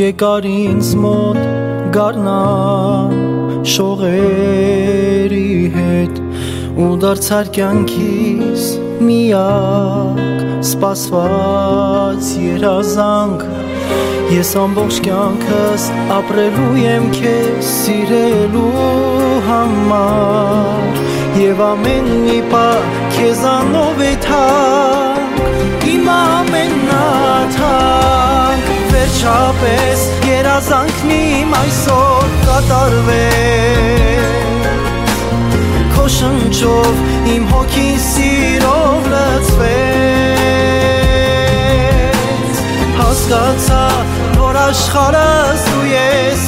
եկար ինձ մոտ գառնան շողերի հետ ու դարձար կյանքիս միակ սպասված երազանք ես ամբողջ կյանքս ապրելու եմ քեզ սիրելու համար եւ ամեն մի պահ քեզանով է թանկ իմ ամենաթանկ վերջապես երազանքն իմ այսօր կատարվեց քո շնչով իմ հոգին սիրով լցվեց հասկացա որ աշխարհս դու ես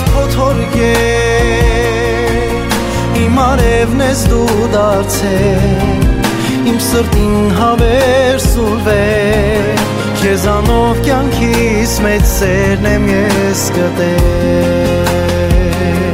փոթորկել իմ արևն ես դու դարձել իմ սրտին հավեր սուրվել քեզանով կյանքիս մեծ սերն եմ ես գտել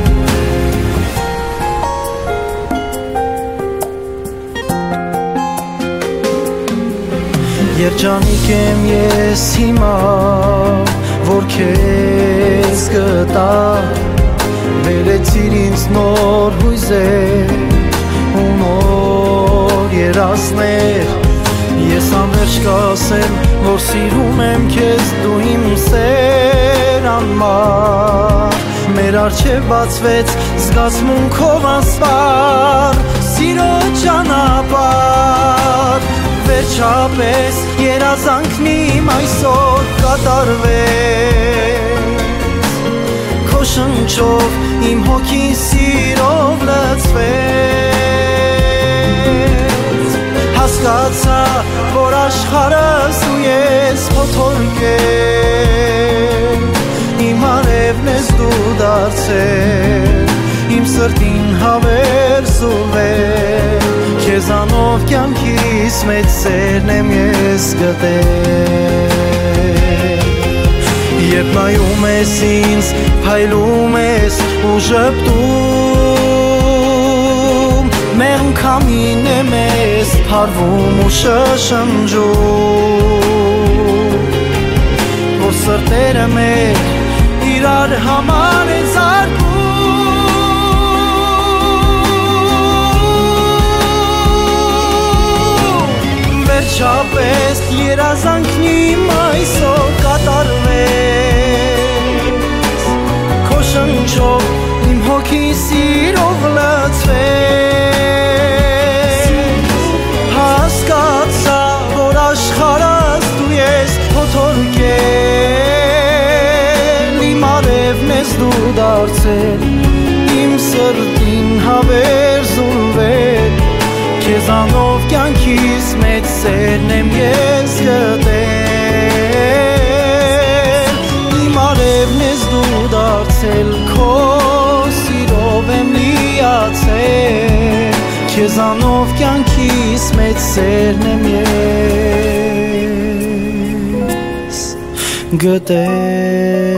երջանիկ եմ ես հիմա որ քեզ գտա վերեցիր ինձ նոր հույզեր ու նոր երազներ ես անվերջ կասեմ որ սիրում եմ քեզ դու իմ սեր անմար մեր առջև բացվեց զգացմունքով անսպար սիրո ճանապարհ վերջապես երազանքն իմ այսօր կատարվեց քո շնչով իմ հոգին սիրով լցվեց հասկացա որ աշխարհս դու ես փոթորկել իմ արևն ես դու դարձել իմ սրտին հավեր սուրվել քեզանով կյանքիս մեծ սերն եմ ես գտել երբ նայում ես ինձ փայլում ես ու ժպտում մեղմ քամին եմ ես փարվում ու շշնջում որ սրտերը մեր իրար համար են զարկում վերջապես երազանքն իմ այսօր կատարվեց քո շնչով իմ հոգին սիրով լցվեց հասկացա որ աշխարհս դու ես փոթորկել իմ արևն ես դու դարձել իմ սրտին հավեր զուրվել քեզանով կյանքիս մեծ սերն եմ ես գտել իմ արևն ես դու դարձել քո սիրով եմ լիացել քեզանով կյանքիս մեծ սերն եմ ես գտել